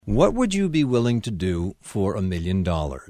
What would you be willing to do for $1 million?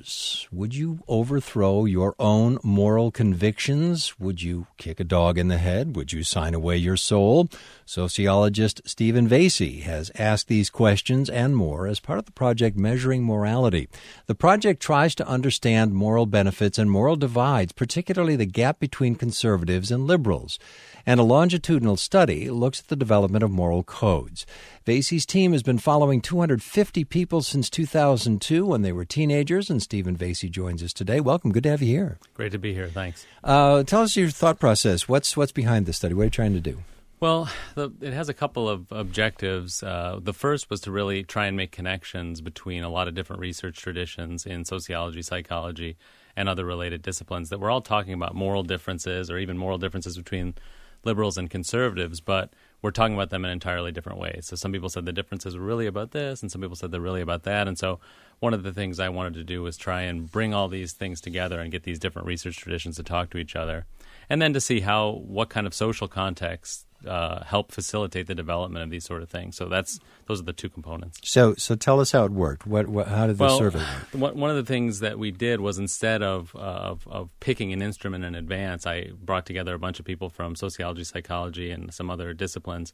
Would you overthrow your own moral convictions? Would you kick a dog in the head? Would you sign away your soul? Sociologist Stephen Vasey has asked these questions and more as part of the project Measuring Morality. The project tries to understand moral benefits and moral divides, particularly the gap between conservatives and liberals. And a longitudinal study looks at the development of moral codes. Vasey's team has been following 250 people since 2002 when they were teenagers, and Stephen Vasey joins us today. Welcome. Good to have you here. Great to be here. Thanks. Tell us your thought process. What's behind this study? What are you trying to do? Well, it has a couple of objectives. The first was to really try and make connections between a lot of different research traditions in sociology, psychology, and other related disciplines that we're all talking about moral differences or even moral differences between liberals and conservatives, but we're talking about them in entirely different ways. So some people said the differences were really about this, and some people said they're really about that. And so one of the things I wanted to do was try and bring all these things together and get these different research traditions to talk to each other, and then to see what kind of social contexts help facilitate the development of these sort of things. So those are the two components. So tell us how it worked. How did the survey work? One of the things that we did was instead of picking an instrument in advance, I brought together a bunch of people from sociology, psychology, and some other disciplines.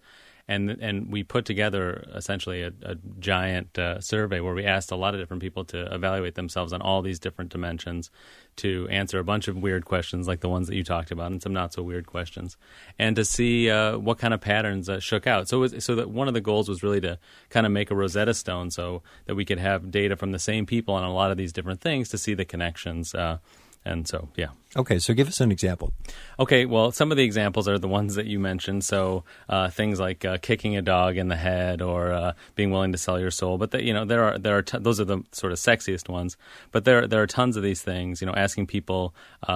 And we put together essentially a giant survey where we asked a lot of different people to evaluate themselves on all these different dimensions, to answer a bunch of weird questions like the ones that you talked about and some not so weird questions, and to see what kind of patterns shook out. So that one of the goals was really to kind of make a Rosetta Stone so that we could have data from the same people on a lot of these different things to see the connections. And so, yeah. Okay, so give us an example. Okay, well, some of the examples are the ones that you mentioned. So things like kicking a dog in the head or being willing to sell your soul. But there are those are the sort of sexiest ones. But there are tons of these things. Asking people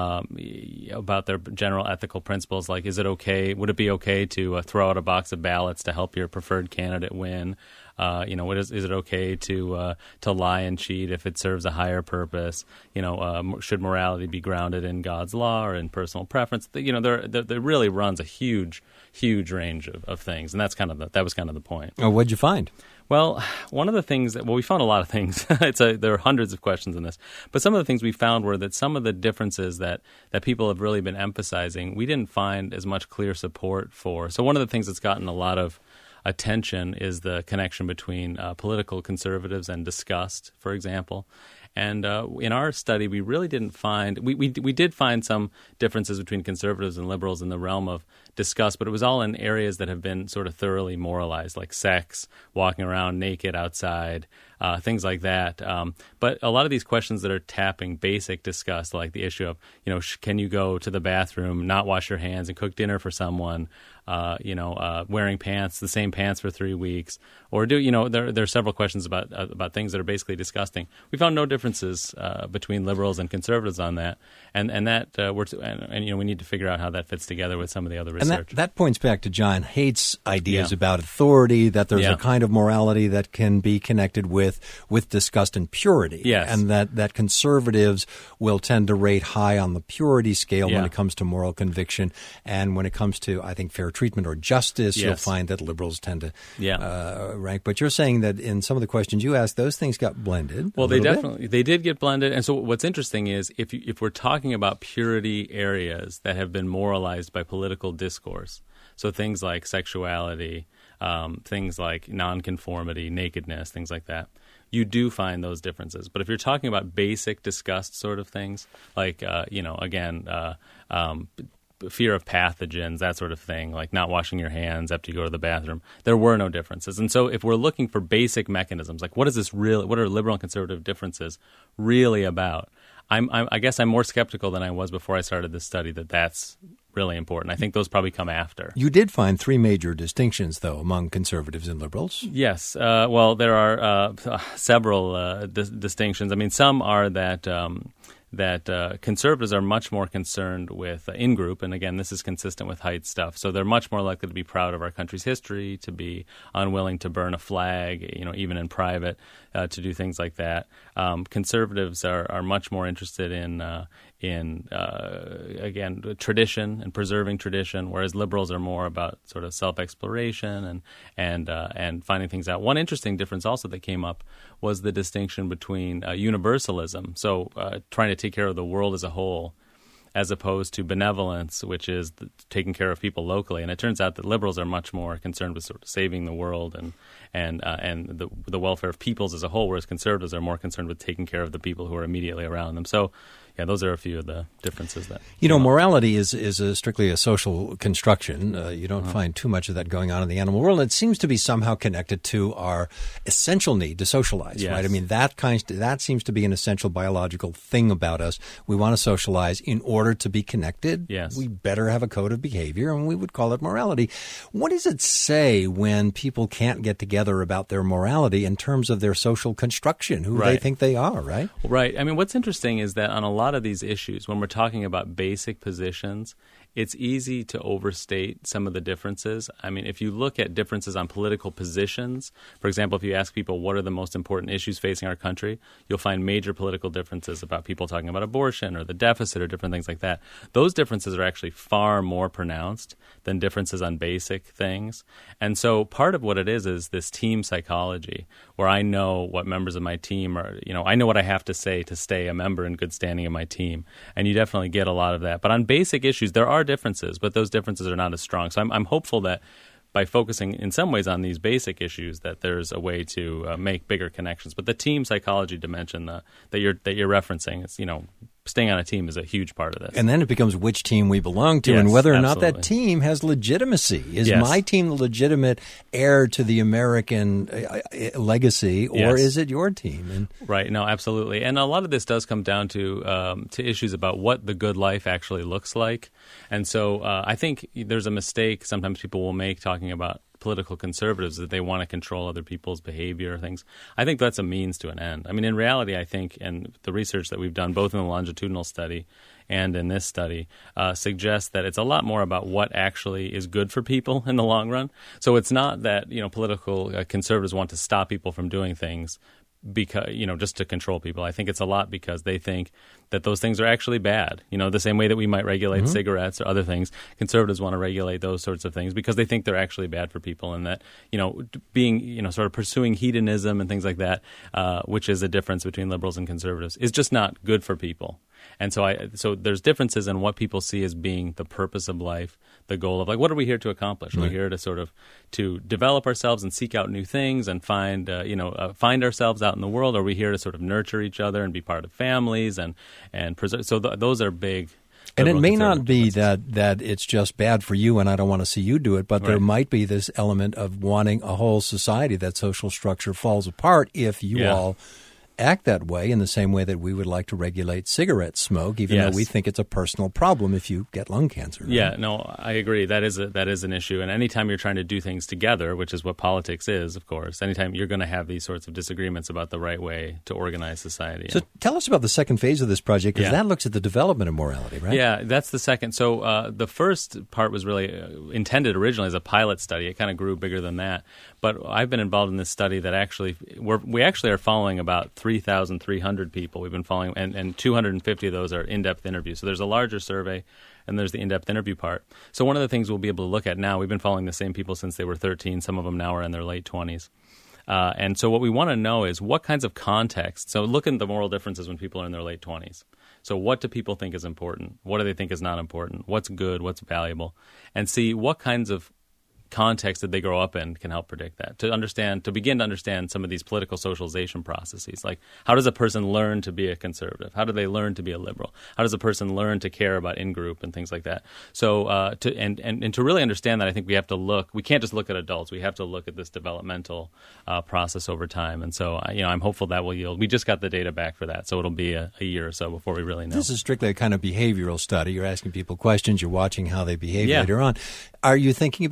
about their general ethical principles, like is it okay? Would it be okay to throw out a box of ballots to help your preferred candidate win? Is it okay to lie and cheat if it serves a higher purpose? Should morality be grounded in God's law or in personal preference? There really runs a huge range of things, and that was kind of the point. Oh, what'd you find? Well, one of the things we found a lot of things. There are hundreds of questions in this, but some of the things we found were that some of the differences that people have really been emphasizing, we didn't find as much clear support for. So one of the things that's gotten a lot of attention is the connection between political conservatives and disgust, for example. And in our study, we really didn't find we did find some differences between conservatives and liberals in the realm of disgust, but it was all in areas that have been sort of thoroughly moralized, like sex, walking around naked outside, things like that. But a lot of these questions that are tapping basic disgust, like the issue of, can you go to the bathroom, not wash your hands, and cook dinner for someone, wearing the same pants for 3 weeks, or there are several questions about things that are basically disgusting. We found no differences between liberals and conservatives on that, and we need to figure out how that fits together with some of the other research. And that points back to John Haidt's ideas about authority, that there's a kind of morality that can be connected with disgust and purity, and that conservatives will tend to rate high on the purity scale when it comes to moral conviction, and when it comes to, I think, fair treatment or justice, you'll find that liberals tend to rank. But you're saying that in some of the questions you asked, those things got blended. Well, they did get blended. And so what's interesting is if we're talking about purity areas that have been moralized by political discourse, so things like sexuality, things like nonconformity, nakedness, things like that, you do find those differences. But if you're talking about basic disgust sort of things, like, fear of pathogens, that sort of thing, like not washing your hands after you go to the bathroom, there were no differences. And so if we're looking for basic mechanisms, like what are liberal and conservative differences really about? I guess I'm more skeptical than I was before I started this study that's really important. I think those probably come after. You did find three major distinctions, though, among conservatives and liberals. Yes. Well, there are several distinctions. I mean, some are that conservatives are much more concerned with in-group, and again, this is consistent with Haidt's stuff. So they're much more likely to be proud of our country's history, to be unwilling to burn a flag, even in private, to do things like that. Conservatives are much more interested in again, tradition and preserving tradition, whereas liberals are more about sort of self-exploration and finding things out. One interesting difference also that came up was the distinction between universalism, so trying to take care of the world as a whole, as opposed to benevolence, which is taking care of people locally. And it turns out that liberals are much more concerned with sort of saving the world and the welfare of peoples as a whole, whereas conservatives are more concerned with taking care of the people who are immediately around them. So, yeah, those are a few of the differences that morality is strictly a social construction. You don't find too much of that going on in the animal world. It seems to be somehow connected to our essential need to socialize, yes. right? I mean, that seems to be an essential biological thing about us. We want to socialize in order to be connected. Yes. We better have a code of behavior, and we would call it morality. What does it say when people can't get together about their morality in terms of their social construction, who they think they are, right? Right. I mean, what's interesting is that on a lot of these issues, when we're talking about basic positions, it's easy to overstate some of the differences. I mean, if you look at differences on political positions, for example, if you ask people what are the most important issues facing our country, you'll find major political differences about people talking about abortion or the deficit or different things like that. Those differences are actually far more pronounced than differences on basic things. And so part of what it is this team psychology, where I know what members of my team are, I know what I have to say to stay a member in good standing of my team. And you definitely get a lot of that. But on basic issues, there are differences, but those differences are not as strong. So I'm hopeful that by focusing in some ways on these basic issues, that there's a way to make bigger connections. But the team psychology dimension that you're referencing, it's staying on a team is a huge part of this. And then it becomes which team we belong to, yes, and whether or absolutely. not that team has legitimacy. Is yes. my team the legitimate heir to the American legacy, or yes. is it your team? And right. No, absolutely. And a lot of this does come down to issues about what the good life actually looks like. And so I think there's a mistake sometimes people will make talking about political conservatives, that they want to control other people's behavior or things. I think that's a means to an end. I mean, in reality, I think, and the research that we've done, both in the longitudinal study and in this study, suggests that it's a lot more about what actually is good for people in the long run. So it's not that, political conservatives want to stop people from doing things because, just to control people. I think it's a lot because they think that those things are actually bad. The same way that we might regulate cigarettes or other things, conservatives want to regulate those sorts of things because they think they're actually bad for people, and that, being, sort of pursuing hedonism and things like that, which is a difference between liberals and conservatives, is just not good for people. And so there's differences in what people see as being the purpose of life, the goal of, like, what are we here to accomplish? Right. We're here to sort of to develop ourselves and seek out new things and find ourselves out in the world. Are we here to sort of nurture each other and be part of families and preserve? So those are big. And it may not be that it's just bad for you and I don't want to see you do it, but there might be this element of wanting a whole society, that social structure falls apart if you all act that way, in the same way that we would like to regulate cigarette smoke, even though we think it's a personal problem if you get lung cancer. Right? Yeah, no, I agree. That is an issue. And anytime you're trying to do things together, which is what politics is, of course, anytime you're going to have these sorts of disagreements about the right way to organize society. So tell us about the second phase of this project, because that looks at the development of morality, right? Yeah, that's the second. So the first part was really intended originally as a pilot study. It kind of grew bigger than that. But I've been involved in this study that we actually are following about 3,300 people. We've been following, and 250 of those are in-depth interviews. So there's a larger survey, and there's the in-depth interview part. So one of the things we'll be able to look at now, we've been following the same people since they were 13. Some of them now are in their late 20s. And so what we want to know is what kinds of context. So look at the moral differences when people are in their late 20s. So what do people think is important? What do they think is not important? What's good? What's valuable? And see what kinds of context that they grow up in can help predict that. To begin to understand some of these political socialization processes, like how does a person learn to be a conservative? How do they learn to be a liberal? How does a person learn to care about in-group and things like that? So to really understand that, I think we have to look. We can't just look at adults. We have to look at this developmental process over time. And so I'm hopeful that will yield. We just got the data back for that, so it'll be a year or so before we really know. This is strictly a kind of behavioral study. You're asking people questions. You're watching how they behave later on. Are you thinking about working with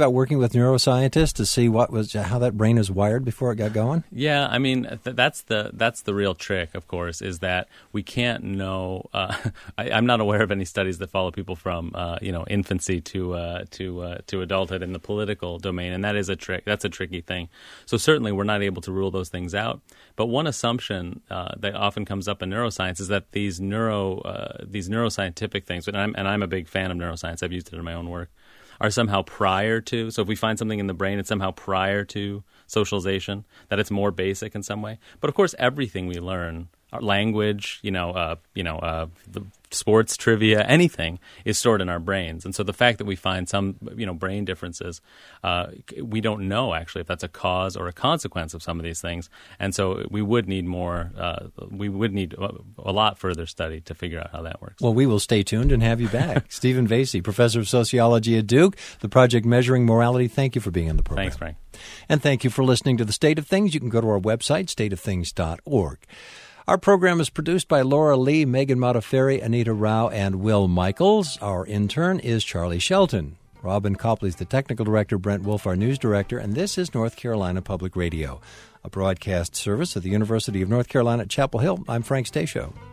with neuroscientists to see how that brain is wired before it got going? Yeah, I mean that's the real trick, of course, is that we can't know. I'm not aware of any studies that follow people from infancy to adulthood in the political domain, and that is a trick. That's a tricky thing. So certainly we're not able to rule those things out. But one assumption that often comes up in neuroscience is that these neuroscientific things, and I'm a big fan of neuroscience. I've used it in my own work. Are somehow prior to. So if we find something in the brain, it's somehow prior to socialization, that it's more basic in some way. But of course, everything we learn, our language, the sports, trivia, anything is stored in our brains. And so the fact that we find some, brain differences, we don't know actually if that's a cause or a consequence of some of these things. And so we would need more, a lot further study to figure out how that works. Well, we will stay tuned and have you back. Stephen Vasey, Professor of Sociology at Duke, the project Measuring Morality. Thank you for being on the program. Thanks, Frank. And thank you for listening to The State of Things. You can go to our website, stateofthings.org. Our program is produced by Laura Lee, Megan Modafferi, Anita Rao, and Will Michaels. Our intern is Charlie Shelton. Robin Copley's the technical director, Brent Wolf, our news director, and this is North Carolina Public Radio, a broadcast service of the University of North Carolina at Chapel Hill. I'm Frank Stasio.